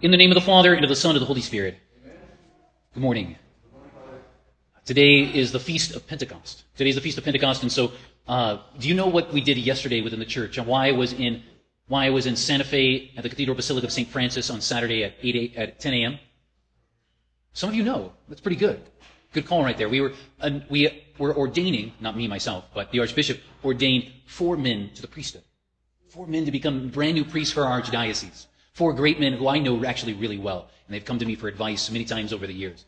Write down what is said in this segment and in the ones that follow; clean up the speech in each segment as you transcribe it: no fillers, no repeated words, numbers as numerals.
In the name of the Father, and of the Son, and of the Holy Spirit. Amen. Good morning. Today is the Feast of Pentecost. Today is the Feast of Pentecost, and so do you know what we did yesterday within the church, and why I was in Santa Fe at the Cathedral Basilica of St. Francis on Saturday at 10 a.m.? Some of you know. That's pretty good. Good call right there. We were ordaining, not me myself, but the Archbishop ordained 4 men to the priesthood. 4 men to become brand new priests for our archdiocese. 4 great men who I know actually really well, and they've come to me for advice many times over the years.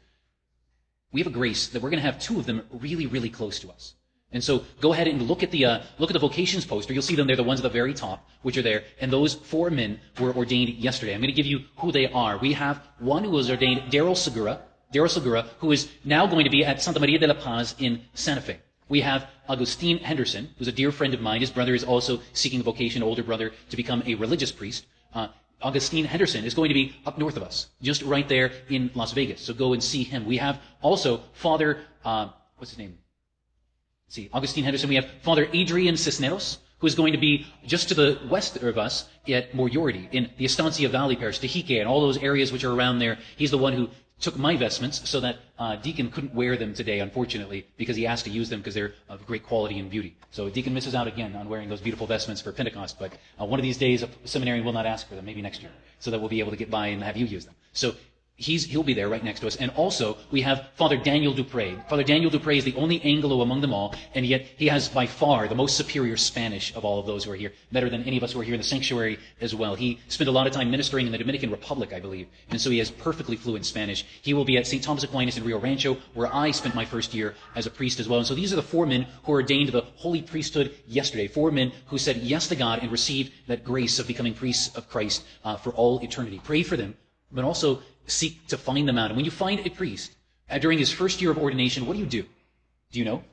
We have a grace that we're going to have 2 of them really, really close to us. And so go ahead and look at the vocations poster. You'll see them. They're the ones at the very top, which are there. And those 4 men were ordained yesterday. I'm going to give you who they are. We have one who was ordained, Daryl Segura, who is now going to be at Santa Maria de la Paz in Santa Fe. We have Agustin Henderson, who's a dear friend of mine. His brother is also seeking a vocation, older brother, to become a religious priest. Augustine Henderson is going to be up north of us, just right there in Las Vegas. So go and see him. We have also Father, what's his name? Let's see, Augustine Henderson. We have Father Adrian Cisneros, who is going to be just to the west of us at Moriority, in the Estancia Valley Parish, Tejique, and all those areas which are around there. He's the one who took my vestments so that Deacon couldn't wear them today, unfortunately, because he asked to use them because they're of great quality and beauty. So Deacon misses out again on wearing those beautiful vestments for Pentecost, but one of these days a seminarian will not ask for them, maybe next year, so that we'll be able to get by and have you use them. So he'll be there right next to us. And also, we have Father Daniel Dupre. Father Daniel Dupre is the only Anglo among them all, and yet he has by far the most superior Spanish of all of those who are here, better than any of us who are here in the sanctuary as well. He spent a lot of time ministering in the Dominican Republic, I believe, and so he has perfectly fluent Spanish. He will be at St. Thomas Aquinas in Rio Rancho, where I spent my first year as a priest as well. And so these are the 4 men who were ordained to the holy priesthood yesterday. 4 men who said yes to God and received that grace of becoming priests of Christ for all eternity. Pray for them, but also seek to find them out. And when you find a priest during his first year of ordination, what do? Do you know?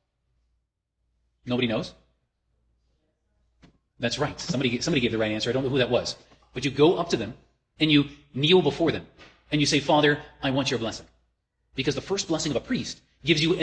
Nobody knows? That's right. Somebody gave the right answer. I don't know who that was. But you go up to them and you kneel before them and you say, Father, I want your blessing. Because the first blessing of a priest gives you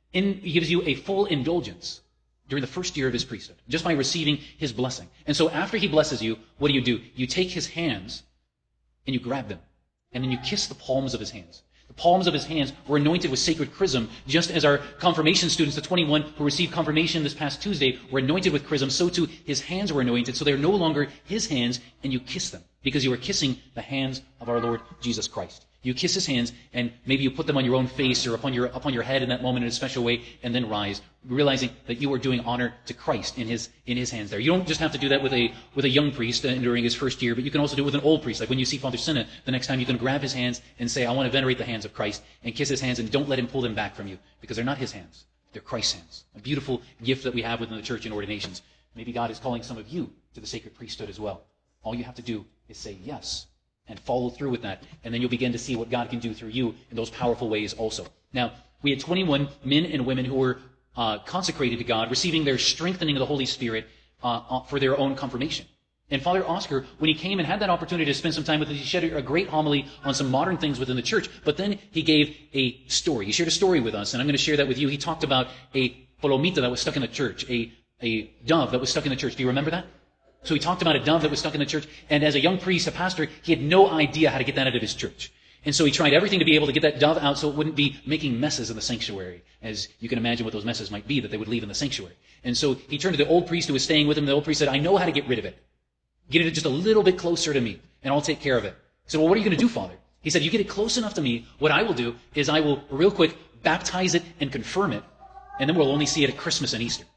a full indulgence during the first year of his priesthood, just by receiving his blessing. And so after he blesses you, what do? You take his hands and you grab them. And then you kiss the palms of his hands. The palms of his hands were anointed with sacred chrism, just as our confirmation students, the 21 who received confirmation this past Tuesday, were anointed with chrism, so too his hands were anointed, so they're no longer his hands, and you kiss them, because you are kissing the hands of our Lord Jesus Christ. You kiss his hands, and maybe you put them on your own face or upon your head in that moment in a special way, and then rise, realizing that you are doing honor to Christ in his hands there. You don't just have to do that with a young priest during his first year, but you can also do it with an old priest. Like when you see Father Senna, the next time you can grab his hands and say, I want to venerate the hands of Christ, and kiss his hands, and don't let him pull them back from you, because they're not his hands. They're Christ's hands. A beautiful gift that we have within the church in ordinations. Maybe God is calling some of you to the sacred priesthood as well. All you have to do is say yes, and follow through with that. And then you'll begin to see what God can do through you in those powerful ways also. Now, we had 21 men and women who were consecrated to God, receiving their strengthening of the Holy Spirit for their own confirmation. And Father Oscar, when he came and had that opportunity to spend some time with us, he shared a great homily on some modern things within the church, but then he gave a story. He shared a story with us, and I'm going to share that with you. He talked about a palomita that was stuck in the church, a dove that was stuck in the church. Do you remember that? So he talked about a dove that was stuck in the church, and as a young priest, a pastor, he had no idea how to get that out of his church. And so he tried everything to be able to get that dove out so it wouldn't be making messes in the sanctuary, as you can imagine what those messes might be that they would leave in the sanctuary. And so he turned to the old priest who was staying with him. The old priest said, I know how to get rid of it. Get it just a little bit closer to me, and I'll take care of it. He said, well, what are you going to do, Father? He said, you get it close enough to me. What I will do is I will, real quick, baptize it and confirm it, and then we'll only see it at Christmas and Easter.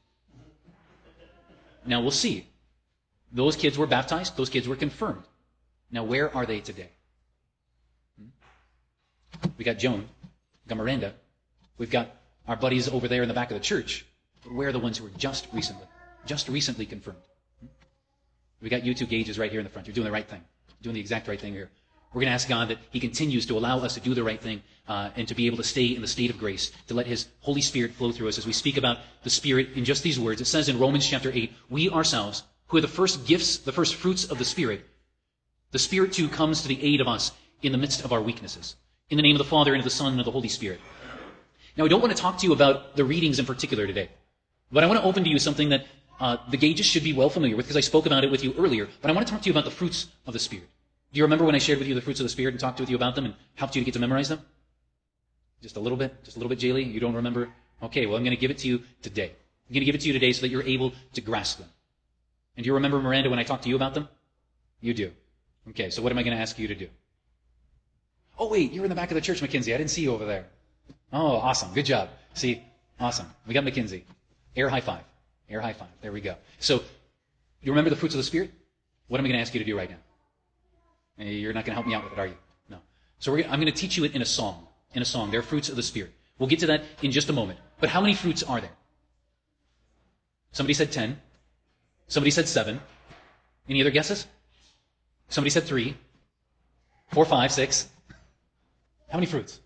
Now, we'll see. Those kids were baptized. Those kids were confirmed. Now, where are they today? We got Joan. We got Miranda. We've got our buddies over there in the back of the church. But where are the ones who were just recently confirmed? We got you 2 Gages right here in the front. You're doing the right thing. Doing the exact right thing here. We're going to ask God that he continues to allow us to do the right thing and to be able to stay in the state of grace, to let his Holy Spirit flow through us as we speak about the Spirit in just these words. It says in Romans chapter 8, we ourselves, who are the first gifts, the first fruits of the Spirit too comes to the aid of us in the midst of our weaknesses. In the name of the Father, and of the Son, and of the Holy Spirit. Now, I don't want to talk to you about the readings in particular today, but I want to open to you something that the Gages should be well familiar with, because I spoke about it with you earlier, but I want to talk to you about the fruits of the Spirit. Do you remember when I shared with you the fruits of the Spirit and talked with you about them and helped you to get to memorize them? Just a little bit, Jaylee? You don't remember? Okay, well, I'm going to give it to you today. I'm going to give it to you today so that you're able to grasp them. And do you remember, Miranda, when I talked to you about them? You do. Okay, so what am I going to ask you to do? Oh, wait, you're in the back of the church, Mackenzie. I didn't see you over there. Oh, awesome. Good job. See, awesome. We got Mackenzie. Air high five. Air high five. There we go. So, you remember the fruits of the Spirit? What am I going to ask you to do right now? You're not going to help me out with it, are you? No. So I'm going to teach you it in a song. In a song. They're fruits of the Spirit. We'll get to that in just a moment. But how many fruits are there? Somebody said 10. Somebody said 7. Any other guesses? Somebody said 3. 4, 5, 6. How many fruits?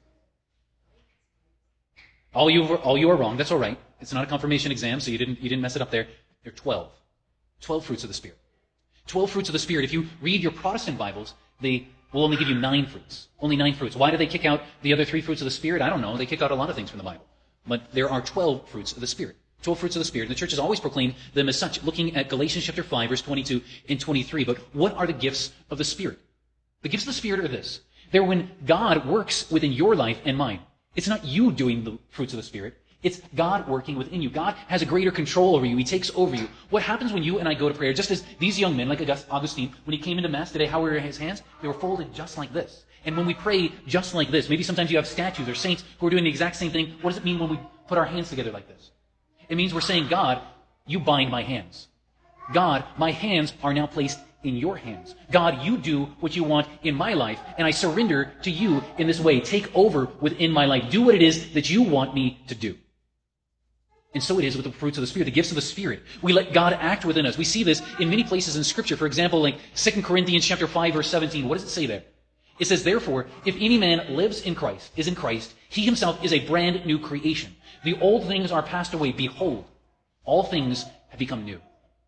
All you are wrong. That's all right. It's not a confirmation exam, so you didn't mess it up there. There are 12. 12 fruits of the Spirit. 12 fruits of the Spirit. If you read your Protestant Bibles, they will only give you 9 fruits. Only 9 fruits. Why do they kick out the other 3 fruits of the Spirit? I don't know. They kick out a lot of things from the Bible. But there are 12 fruits of the Spirit. 12 fruits of the Spirit. And the church has always proclaimed them as such, looking at Galatians chapter 5, verse 22 and 23. But what are the gifts of the Spirit? The gifts of the Spirit are this. They're when God works within your life and mine. It's not you doing the fruits of the Spirit. It's God working within you. God has a greater control over you. He takes over you. What happens when you and I go to prayer, just as these young men, like Augustine, when he came into Mass today, how were his hands? They were folded just like this. And when we pray just like this, maybe sometimes you have statues or saints who are doing the exact same thing. What does it mean when we put our hands together like this? It means we're saying, God, you bind my hands. God, my hands are now placed in your hands. God, you do what you want in my life, and I surrender to you in this way. Take over within my life. Do what it is that you want me to do. And so it is with the fruits of the Spirit, the gifts of the Spirit. We let God act within us. We see this in many places in Scripture. For example, like 2 Corinthians chapter 5, verse 17. What does it say there? It says, therefore, if any man lives in Christ, is in Christ, he himself is a brand new creation. The old things are passed away. Behold, all things have become new.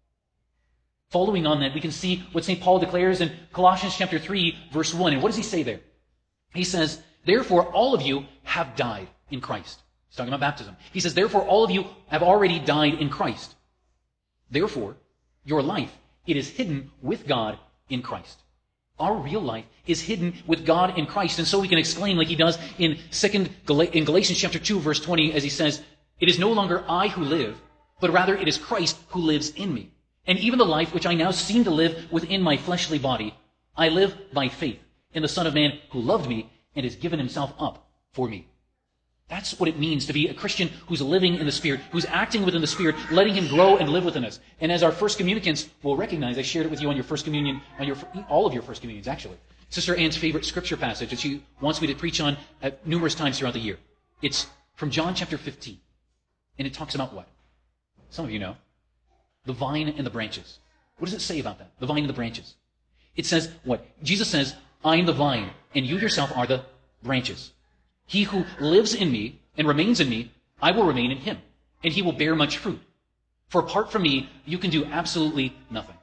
Following on that, we can see what St. Paul declares in Colossians chapter 3, verse 1. And what does he say there? He says, therefore, all of you have died in Christ. He's talking about baptism. He says, therefore, all of you have already died in Christ. Therefore, your life, it is hidden with God in Christ. Our real life is hidden with God in Christ. And so we can exclaim like he does in Galatians chapter 2, verse 20, as he says, it is no longer I who live, but rather it is Christ who lives in me. And even the life which I now seem to live within my fleshly body, I live by faith in the Son of Man who loved me and has given himself up for me. That's what it means to be a Christian who's living in the Spirit, who's acting within the Spirit, letting him grow and live within us. And as our first communicants will recognize, I shared it with you on your first communion, all of your first communions, actually. Sister Ann's favorite scripture passage that she wants me to preach on at numerous times throughout the year. It's from John chapter 15. And it talks about what? Some of you know. The vine and the branches. What does it say about that? The vine and the branches. It says what? Jesus says, I am the vine, and you yourself are the branches. He who lives in me and remains in me, I will remain in him, and he will bear much fruit. For apart from me, you can do absolutely nothing.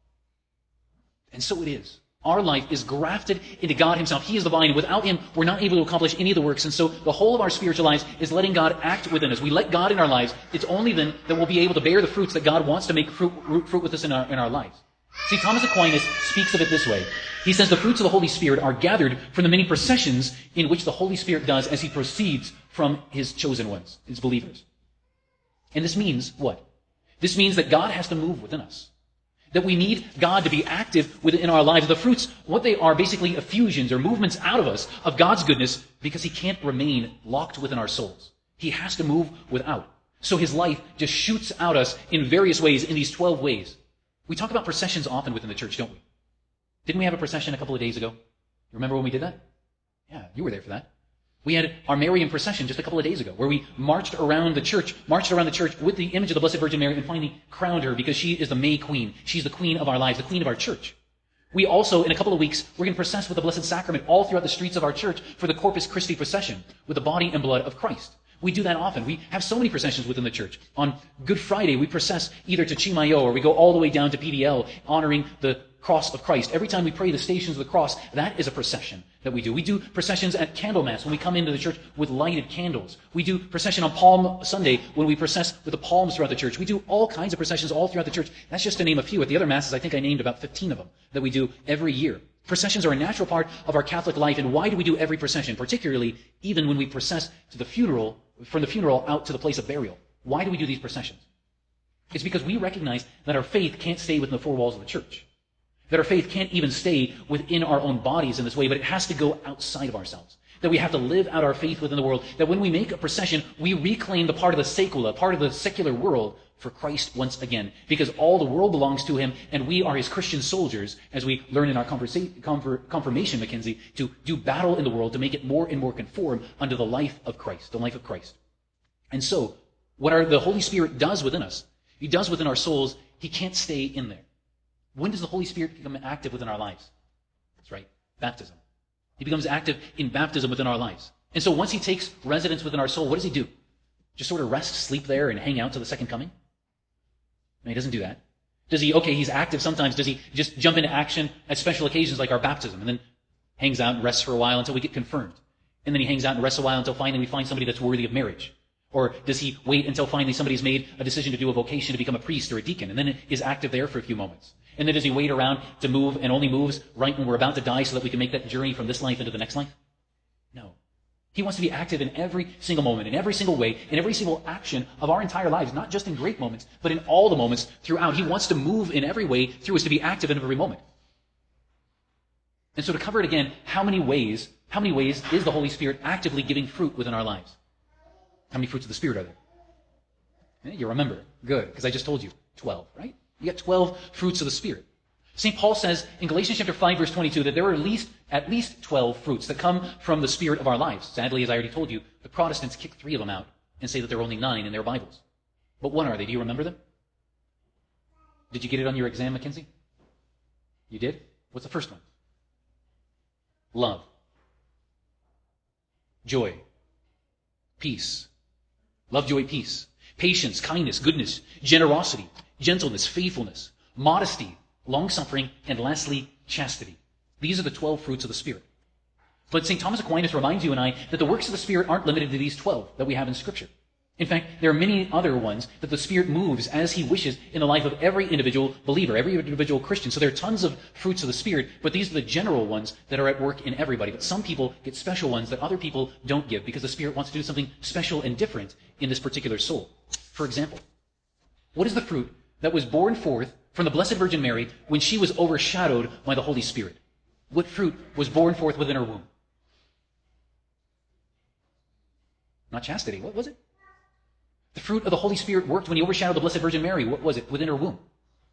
And so it is. Our life is grafted into God himself. He is the vine. Without him, we're not able to accomplish any of the works. And so the whole of our spiritual lives is letting God act within us. We let God in our lives. It's only then that we'll be able to bear the fruits that God wants to make fruit with us in our lives. See, Thomas Aquinas speaks of it this way. He says the fruits of the Holy Spirit are gathered from the many processions in which the Holy Spirit does as he proceeds from his chosen ones, his believers. And this means what? This means that God has to move within us. That we need God to be active within our lives. The fruits, what they are, basically effusions or movements out of us of God's goodness because he can't remain locked within our souls. He has to move without. So his life just shoots out us in various ways, in these 12 ways. We talk about processions often within the church, don't we? Didn't we have a procession a couple of days ago? You remember when we did that? Yeah, you were there for that. We had our Marian procession just a couple of days ago, where we marched around the church with the image of the Blessed Virgin Mary and finally crowned her because she is the May Queen. She's the queen of our lives, the queen of our church. We also, in a couple of weeks, we're going to process with the Blessed Sacrament all throughout the streets of our church for the Corpus Christi procession with the body and blood of Christ. We do that often. We have so many processions within the church. On Good Friday, we process either to Chimayo or we go all the way down to PDL, honoring the cross of Christ. Every time we pray the Stations of the Cross, that is a procession that we do. We do processions at Candlemas when we come into the church with lighted candles. We do procession on Palm Sunday when we process with the palms throughout the church. We do all kinds of processions all throughout the church. That's just to name a few. At the other Masses, I think I named about 15 of them that we do every year. Processions are a natural part of our Catholic life, and why do we do every procession, particularly even when we process to the funeral, from the funeral out to the place of burial? Why do we do these processions? It's because we recognize that our faith can't stay within the four walls of the church. That our faith can't even stay within our own bodies in this way, but it has to go outside of ourselves. That we have to live out our faith within the world. That when we make a procession, we reclaim the part of the secula, part of the secular world, for Christ once again. Because all the world belongs to him, and we are his Christian soldiers, as we learn in our confirmation, Mackenzie, to do battle in the world to make it more and more conform unto the life of Christ, the life of Christ. And so, what the Holy Spirit does within us, he does within our souls, he can't stay in there. When does the Holy Spirit become active within our lives? That's right, baptism. He becomes active in baptism within our lives. And so once he takes residence within our soul, what does he do? Just sort of rest, sleep there, and hang out till the second coming? No, he doesn't do that. He's active sometimes. Does he just jump into action at special occasions like our baptism and then hangs out and rests for a while until we get confirmed? And then he hangs out and rests a while until finally we find somebody that's worthy of marriage? Or does he wait until finally somebody's made a decision to do a vocation to become a priest or a deacon and then is active there for a few moments? And then does he wait around to move and only moves right when we're about to die so that we can make that journey from this life into the next life? No. He wants to be active in every single moment, in every single way, in every single action of our entire lives, not just in great moments, but in all the moments throughout. He wants to move in every way through us, to be active in every moment. And so to cover it again, how many ways is the Holy Spirit actively giving fruit within our lives? How many fruits of the Spirit are there? Yeah, you remember. Good, because I just told you. 12, right? You got 12 fruits of the Spirit. St. Paul says in Galatians chapter 5, verse 22, that there are at least 12 fruits that come from the Spirit of our lives. Sadly, as I already told you, the Protestants kick 3 of them out and say that there are only 9 in their Bibles. But what are they? Do you remember them? Did you get it on your exam, Mackenzie? You did? What's the first one? Love. Joy. Peace. Love, joy, peace. Patience, kindness, goodness, generosity, gentleness, faithfulness, modesty, long-suffering, and lastly, chastity. These are the 12 fruits of the Spirit. But St. Thomas Aquinas reminds you and I that the works of the Spirit aren't limited to these 12 that we have in Scripture. In fact, there are many other ones that the Spirit moves as he wishes in the life of every individual believer, every individual Christian. So there are tons of fruits of the Spirit, but these are the general ones that are at work in everybody. But some people get special ones that other people don't give because the Spirit wants to do something special and different in this particular soul. For example, what is the fruit that was born forth from the Blessed Virgin Mary when she was overshadowed by the Holy Spirit? What fruit was born forth within her womb? Not chastity. What was it? The fruit of the Holy Spirit worked when he overshadowed the Blessed Virgin Mary. What was it? Within her womb.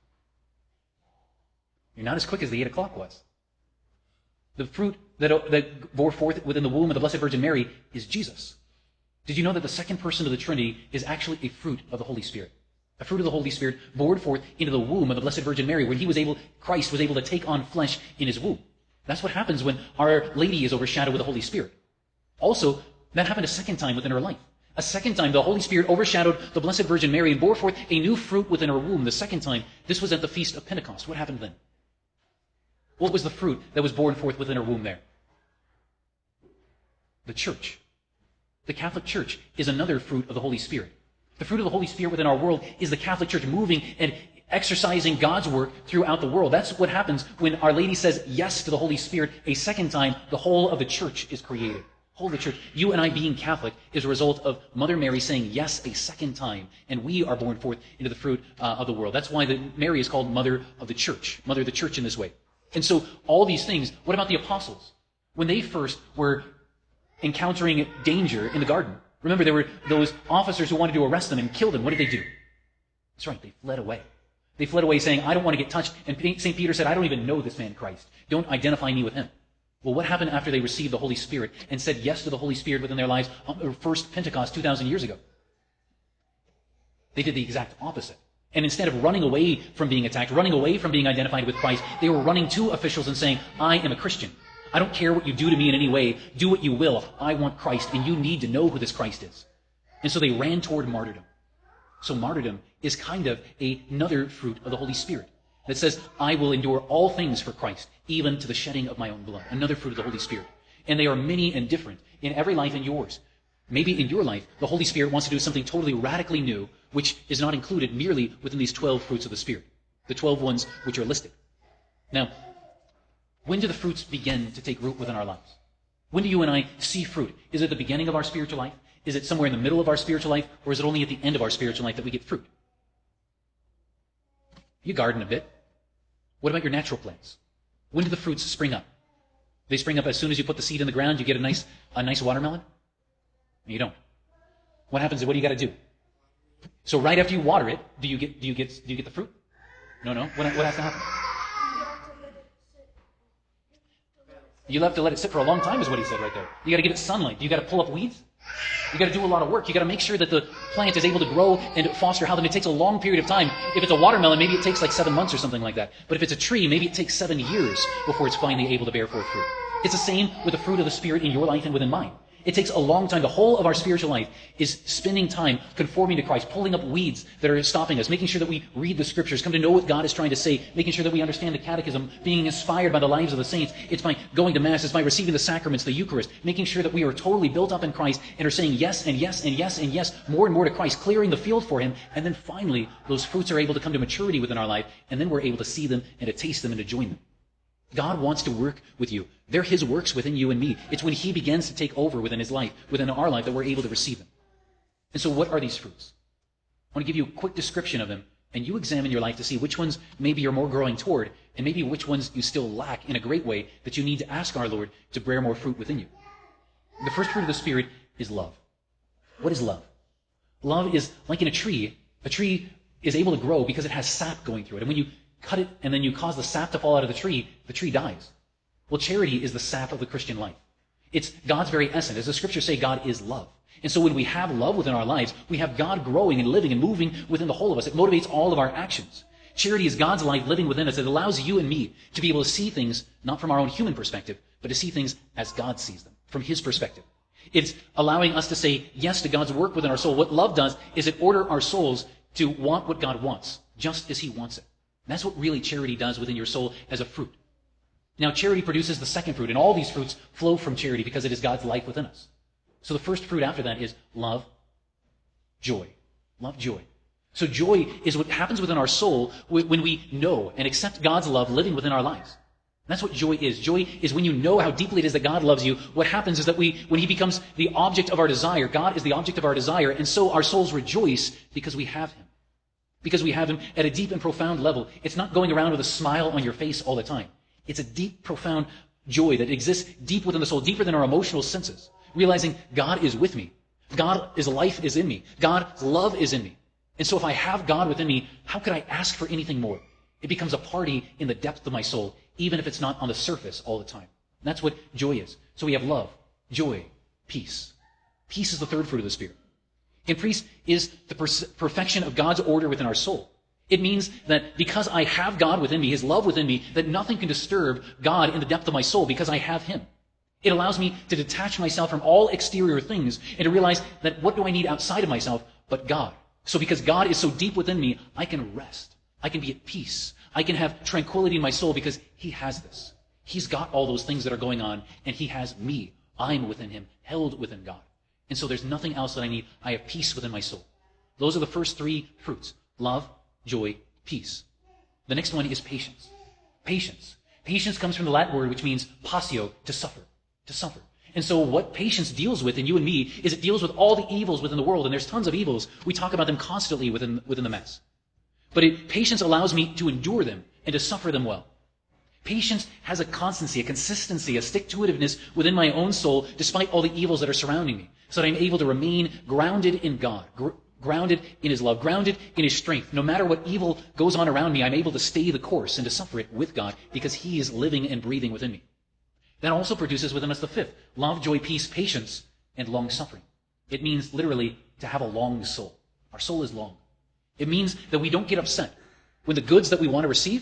You're not as quick as the 8 o'clock was. The fruit that bore forth within the womb of the Blessed Virgin Mary is Jesus. Did you know that the second person of the Trinity is actually a fruit of the Holy Spirit? A fruit of the Holy Spirit bored forth into the womb of the Blessed Virgin Mary when Christ was able to take on flesh in his womb. That's what happens when Our Lady is overshadowed with the Holy Spirit. Also, that happened a second time within her life. A second time, the Holy Spirit overshadowed the Blessed Virgin Mary and bore forth a new fruit within her womb. The second time, this was at the Feast of Pentecost. What happened then? What was the fruit that was born forth within her womb there? The church. The Catholic Church is another fruit of the Holy Spirit. The fruit of the Holy Spirit within our world is the Catholic Church moving and exercising God's work throughout the world. That's what happens when Our Lady says yes to the Holy Spirit a second time. The whole of the church is created. Whole of the church. You and I being Catholic is a result of Mother Mary saying yes a second time, and we are born forth into the fruit of the world. That's why Mary is called Mother of the Church. Mother of the Church in this way. And so all these things, what about the apostles? When they first were encountering danger in the garden, remember there were those officers who wanted to arrest them and kill them. What did they do? That's right, they fled away. They fled away saying, I don't want to get touched. And St. Peter said, I don't even know this man Christ. Don't identify me with him. Well, what happened after they received the Holy Spirit and said yes to the Holy Spirit within their lives on their first Pentecost 2,000 years ago? They did the exact opposite. And instead of running away from being attacked, running away from being identified with Christ, they were running to officials and saying, I am a Christian. I don't care what you do to me in any way. Do what you will. I want Christ, and you need to know who this Christ is. And so they ran toward martyrdom. So martyrdom is kind of another fruit of the Holy Spirit that says, I will endure all things for Christ, even to the shedding of my own blood. Another fruit of the Holy Spirit. And they are many and different in every life in yours. Maybe in your life, the Holy Spirit wants to do something totally radically new, which is not included merely within these 12 fruits of the Spirit. The 12 ones which are listed. Now, When do the fruits begin to take root within our lives? When do you and I see fruit? Is it the beginning of our spiritual life? Is it somewhere in the middle of our spiritual life? Or is it only at the end of our spiritual life that we get fruit? You garden a bit. What about your natural plants? When do the fruits spring up? They spring up as soon as you put the seed in the ground, you get a nice watermelon? You don't. What happens? What do you got to do? So right after you water it, do you get the fruit? No. What has to happen? You have to let it sit for a long time, is what he said right there. You got to give it sunlight. You got to pull up weeds. You got to do a lot of work. You got to make sure that the plant is able to grow and foster health. And it takes a long period of time. If it's a watermelon, maybe it takes like 7 months or something like that. But if it's a tree, maybe it takes 7 years before it's finally able to bear forth fruit. It's the same with the fruit of the Spirit in your life and within mine. It takes a long time. The whole of our spiritual life is spending time conforming to Christ, pulling up weeds that are stopping us, making sure that we read the Scriptures, come to know what God is trying to say, making sure that we understand the Catechism, being inspired by the lives of the saints. It's by going to Mass, it's by receiving the sacraments, the Eucharist, making sure that we are totally built up in Christ and are saying yes and yes and yes and yes, more and more to Christ, clearing the field for Him, and then finally those fruits are able to come to maturity within our life, and then we're able to see them and to taste them and to join them. God wants to work with you. They're His works within you and me. It's when He begins to take over within His life, within our life, that we're able to receive them. And so what are these fruits? I want to give you a quick description of them, and you examine your life to see which ones maybe you're more growing toward, and maybe which ones you still lack in a great way that you need to ask our Lord to bear more fruit within you. The first fruit of the Spirit is love. What is love? Love is like in a tree. A tree is able to grow because it has sap going through it. And when you cut it and then you cause the sap to fall out of the tree dies. Well, charity is the sap of the Christian life. It's God's very essence. As the Scriptures say, God is love. And so when we have love within our lives, we have God growing and living and moving within the whole of us. It motivates all of our actions. Charity is God's life living within us. It allows you and me to be able to see things not from our own human perspective, but to see things as God sees them, from His perspective. It's allowing us to say yes to God's work within our soul. What love does is it orders our souls to want what God wants, just as He wants it. And that's what really charity does within your soul as a fruit. Now, charity produces the second fruit, and all these fruits flow from charity because it is God's life within us. So the first fruit after that is love, joy. Love, joy. So joy is what happens within our soul when we know and accept God's love living within our lives. And that's what joy is. Joy is when you know how deeply it is that God loves you. What happens is that when He becomes the object of our desire, God is the object of our desire, and so our souls rejoice because we have Him. Because we have Him at a deep and profound level. It's not going around with a smile on your face all the time. It's a deep, profound joy that exists deep within the soul, deeper than our emotional senses. Realizing God is with me. God's life is in me. God's love is in me. And so if I have God within me, how could I ask for anything more? It becomes a party in the depth of my soul, even if it's not on the surface all the time. And that's what joy is. So we have love, joy, peace. Peace is the third fruit of the Spirit. And peace is the perfection of God's order within our soul. It means that because I have God within me, His love within me, that nothing can disturb God in the depth of my soul because I have Him. It allows me to detach myself from all exterior things and to realize that what do I need outside of myself but God? So because God is so deep within me, I can rest. I can be at peace. I can have tranquility in my soul because He has this. He's got all those things that are going on, and He has me. I'm within Him, held within God. And so there's nothing else that I need. I have peace within my soul. Those are the first three fruits. Love, joy, peace. The next one is patience. Patience. Patience comes from the Latin word which means patio, to suffer. To suffer. And so what patience deals with in you and me is it deals with all the evils within the world. And there's tons of evils. We talk about them constantly within the Mass. But patience allows me to endure them and to suffer them well. Patience has a constancy, a consistency, a stick-to-itiveness within my own soul despite all the evils that are surrounding me, so that I'm able to remain grounded in God, grounded in His love, grounded in His strength. No matter what evil goes on around me, I'm able to stay the course and to suffer it with God because He is living and breathing within me. That also produces within us the fifth: love, joy, peace, patience, and long-suffering. It means literally to have a long soul. Our soul is long. It means that we don't get upset when the goods that we want to receive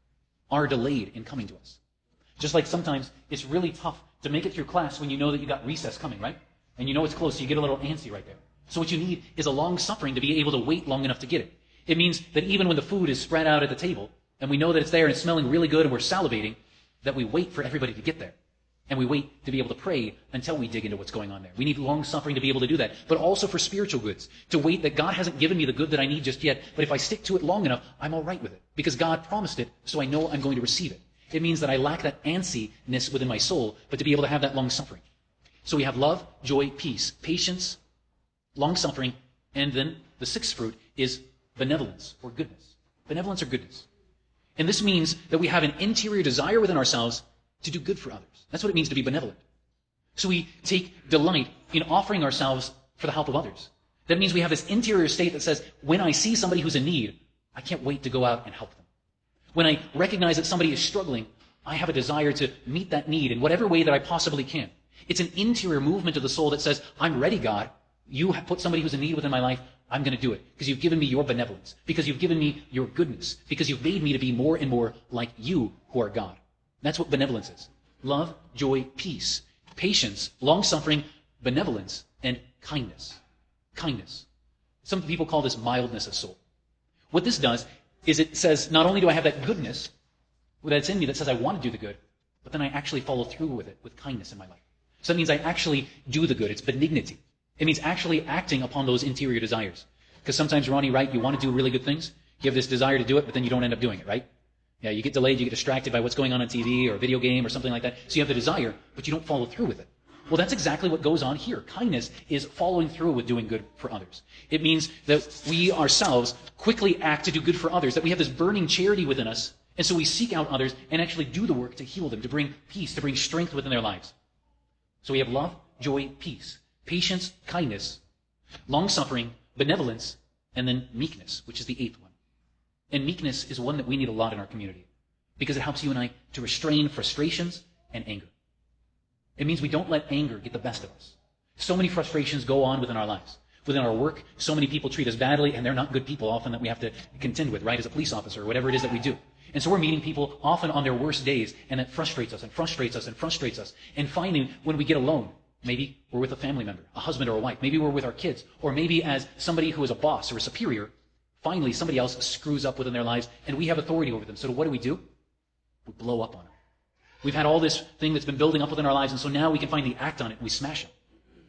are delayed in coming to us. Just like sometimes it's really tough to make it through class when you know that you got recess coming, right? And you know it's close, so you get a little antsy right there. So what you need is a long suffering to be able to wait long enough to get it. It means that even when the food is spread out at the table, and we know that it's there and it's smelling really good and we're salivating, that we wait for everybody to get there. And we wait to be able to pray until we dig into what's going on there. We need long suffering to be able to do that. But also for spiritual goods, to wait that God hasn't given me the good that I need just yet, but if I stick to it long enough, I'm all right with it. Because God promised it, so I know I'm going to receive it. It means that I lack that antsiness within my soul, but to be able to have that long suffering. So we have love, joy, peace, patience, long suffering, and then the sixth fruit is benevolence or goodness. Benevolence or goodness. And this means that we have an interior desire within ourselves to do good for others. That's what it means to be benevolent. So we take delight in offering ourselves for the help of others. That means we have this interior state that says, when I see somebody who's in need, I can't wait to go out and help them. When I recognize that somebody is struggling, I have a desire to meet that need in whatever way that I possibly can. It's an interior movement of the soul that says, I'm ready, God. You have put somebody who's in need within my life. I'm going to do it because you've given me your benevolence, because you've given me your goodness, because you've made me to be more and more like you who are God. That's what benevolence is. Love, joy, peace, patience, long-suffering, benevolence, and kindness. Kindness. Some people call this mildness of soul. What this does is it says, not only do I have that goodness that's in me that says I want to do the good, but then I actually follow through with it with kindness in my life. So that means I actually do the good. It's benignity. It means actually acting upon those interior desires. Because sometimes, Ronnie, right, you want to do really good things. You have this desire to do it, but then you don't end up doing it, right? Yeah, you get delayed, you get distracted by what's going on TV or a video game or something like that. So you have the desire, but you don't follow through with it. Well, that's exactly what goes on here. Kindness is following through with doing good for others. It means that we ourselves quickly act to do good for others, that we have this burning charity within us, and so we seek out others and actually do the work to heal them, to bring peace, to bring strength within their lives. So we have love, joy, peace, patience, kindness, long-suffering, benevolence, and then meekness, which is the eighth one. And meekness is one that we need a lot in our community because it helps you and I to restrain frustrations and anger. It means we don't let anger get the best of us. So many frustrations go on within our lives. Within our work, so many people treat us badly, and they're not good people often that we have to contend with, right, as a police officer or whatever it is that we do. And so we're meeting people often on their worst days, and that frustrates us and frustrates us and frustrates us. And finally, when we get alone, maybe we're with a family member, a husband or a wife, maybe we're with our kids, or maybe as somebody who is a boss or a superior, finally somebody else screws up within their lives, and we have authority over them. So what do? We blow up on them. We've had all this thing that's been building up within our lives, and so now we can finally act on it, and we smash it.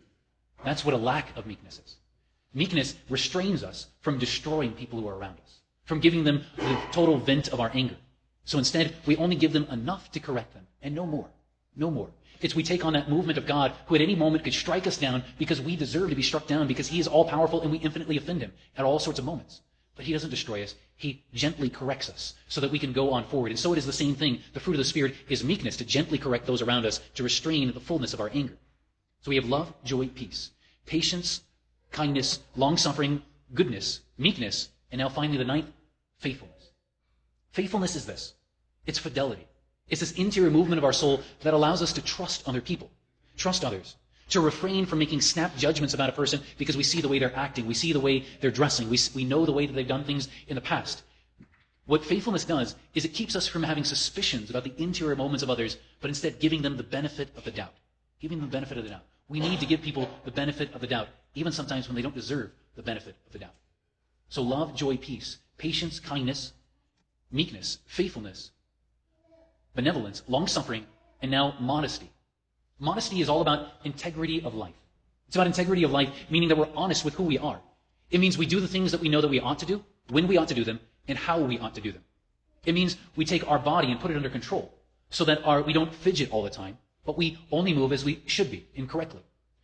That's what a lack of meekness is. Meekness restrains us from destroying people who are around us, from giving them the total vent of our anger. So instead, we only give them enough to correct them, and no more. No more. It's we take on that movement of God who at any moment could strike us down because we deserve to be struck down because he is all-powerful and we infinitely offend him at all sorts of moments. But he doesn't destroy us. He gently corrects us so that we can go on forward. And so it is the same thing. The fruit of the Spirit is meekness, to gently correct those around us, to restrain the fullness of our anger. So we have love, joy, peace, patience, kindness, long-suffering, goodness, meekness, and now finally the ninth, faithfulness. Faithfulness is this. It's fidelity. It's this interior movement of our soul that allows us to trust other people, trust others, to refrain from making snap judgments about a person because we see the way they're acting, we see the way they're dressing, we know the way that they've done things in the past. What faithfulness does is it keeps us from having suspicions about the interior moments of others, but instead giving them the benefit of the doubt. Giving them the benefit of the doubt. We need to give people the benefit of the doubt, even sometimes when they don't deserve the benefit of the doubt. So love, joy, peace, patience, kindness, meekness, faithfulness, benevolence, long-suffering, and now modesty. Modesty is all about integrity of life. It's about integrity of life, meaning that we're honest with who we are. It means we do the things that we know that we ought to do, when we ought to do them, and how we ought to do them. It means we take our body and put it under control so that we don't fidget all the time, but we only move as we should be, incorrectly.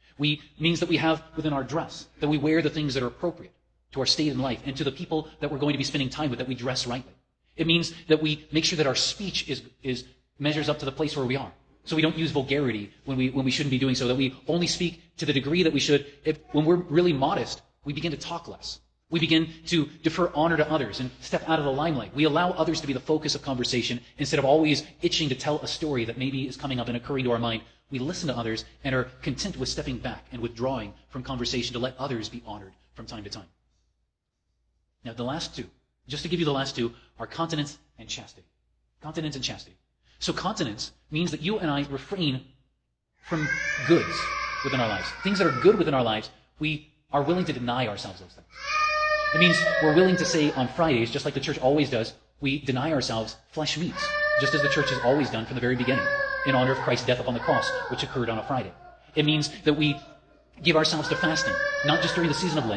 Means that we have within our dress, that we wear the things that are appropriate to our state in life and to the people that we're going to be spending time with, that we dress rightly. It means that we make sure that our speech measures up to the place where we are. So we don't use vulgarity when we shouldn't be doing so, that we only speak to the degree that we should. When we're really modest, we begin to talk less. We begin to defer honor to others and step out of the limelight. We allow others to be the focus of conversation instead of always itching to tell a story that maybe is coming up and occurring to our mind. We listen to others and are content with stepping back and withdrawing from conversation to let others be honored from time to time. Now, the last two, just to give you the last two, are continence and chastity. Continence and chastity. So continence means that you and I refrain from goods within our lives. Things that are good within our lives, we are willing to deny ourselves those things. It means we're willing to say on Fridays, just like the church always does, we deny ourselves flesh meats, just as the church has always done from the very beginning, in honor of Christ's death upon the cross, which occurred on a Friday. It means that we give ourselves to fasting, not just during the season of Lent,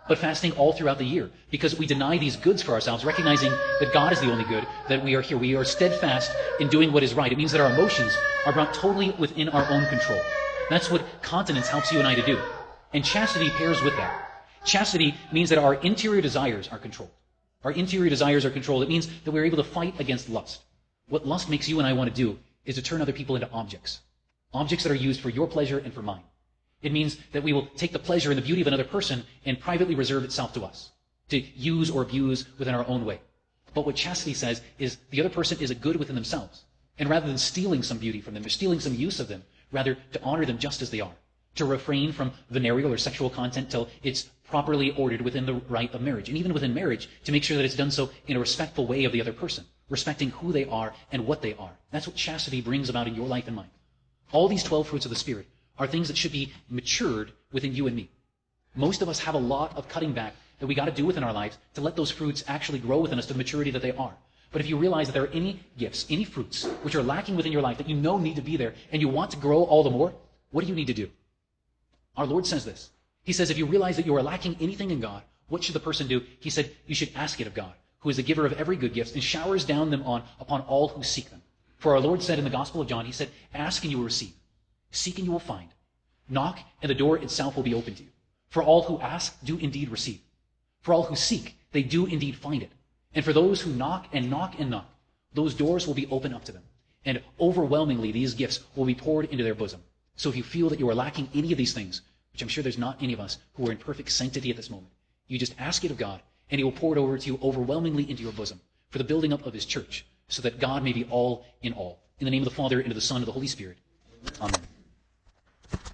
but fasting all throughout the year, because we deny these goods for ourselves, recognizing that God is the only good, that we are here. We are steadfast in doing what is right. It means that our emotions are brought totally within our own control. That's what continence helps you and I to do. And chastity pairs with that. Chastity means that our interior desires are controlled. Our interior desires are controlled. It means that we're able to fight against lust. What lust makes you and I want to do is to turn other people into objects. Objects that are used for your pleasure and for mine. It means that we will take the pleasure and the beauty of another person and privately reserve itself to us, to use or abuse within our own way. But what chastity says is the other person is a good within themselves. And rather than stealing some beauty from them or stealing some use of them, rather to honor them just as they are. To refrain from venereal or sexual content till it's properly ordered within the rite of marriage. And even within marriage, to make sure that it's done so in a respectful way of the other person, respecting who they are and what they are. That's what chastity brings about in your life and mine. All these 12 fruits of the Spirit are things that should be matured within you and me. Most of us have a lot of cutting back that we got to do within our lives to let those fruits actually grow within us to the maturity that they are. But if you realize that there are any gifts, any fruits, which are lacking within your life that you know need to be there, and you want to grow all the more, what do you need to do? Our Lord says this. He says, if you realize that you are lacking anything in God, what should the person do? He said, you should ask it of God, who is the giver of every good gift, and showers down them upon all who seek them. For our Lord said in the Gospel of John, he said, ask and you will receive. Seek and you will find. Knock and the door itself will be open to you. For all who ask do indeed receive. For all who seek, they do indeed find it. And for those who knock and knock and knock, those doors will be opened up to them. And overwhelmingly, these gifts will be poured into their bosom. So if you feel that you are lacking any of these things, which I'm sure there's not any of us who are in perfect sanctity at this moment, you just ask it of God, and he will pour it over to you overwhelmingly into your bosom for the building up of his church, so that God may be all in all. In the name of the Father, and of the Son, and of the Holy Spirit. Amen.